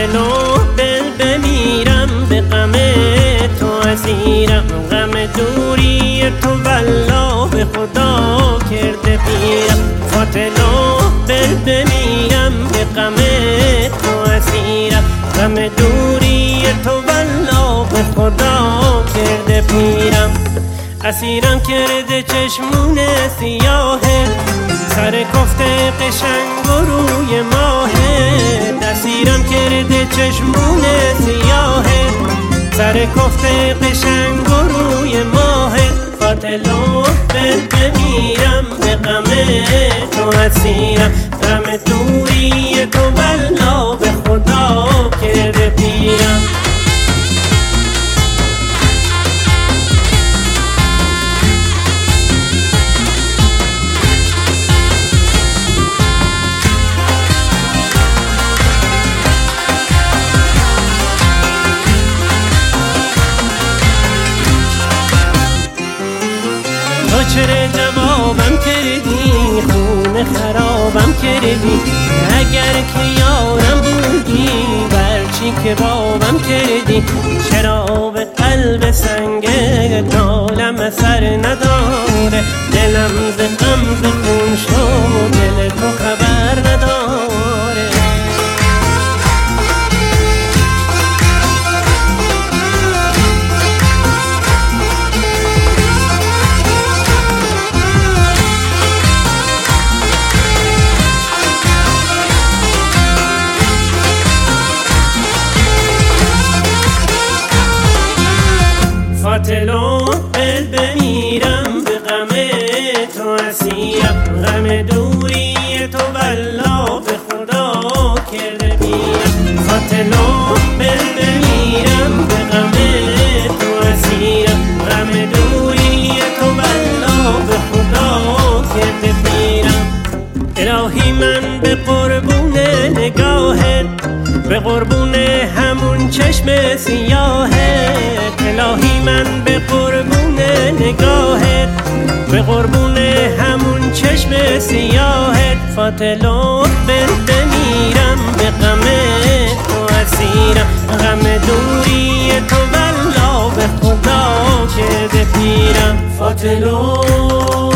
دل و دل بمیرم، به غم تو اسیرم. غم دوری تو والله به خدا کرده پیرم. دل و دل بمیرم، به غم تو اسیرم. غم دوری تو والله به خدا کرده پیرم. اسیرم کرده چشمون سیاهه، سر کفته قشنگ و روی ماهه. اسیرم کرده چشمون سیاهه، سر کفته قشنگ و روی ماهه. دل و دل بمیرم، به غم تو اسیرم. غم دوری تو والله به خدا کرده پیرم. چرا جوابم کردی، خون خرابم کردی. اگر که یارم بودی، برچی که بابم کردی. چرا به قلب سنگ نالم اثر نداره. دلم ز غم ز خون شد، دل تو خبر نداره. دل و دل بمیرم، به غم تو اسیرم. غم دوری تو والله به خدا کرده پیرم. دل و دل بمیرم، به غم تو اسیرم. غم دوری تو والله به خدا کرده پیرم. الهی من به قربون نگاهت، به قربون همون چشم سیاهت. الهی من به قربون نگاهت، به قربون همون چشم سیاهت. دل و دل بمیرم، به غم تو اسیرم. غم دوری تو والله به خدا کرده پیرم.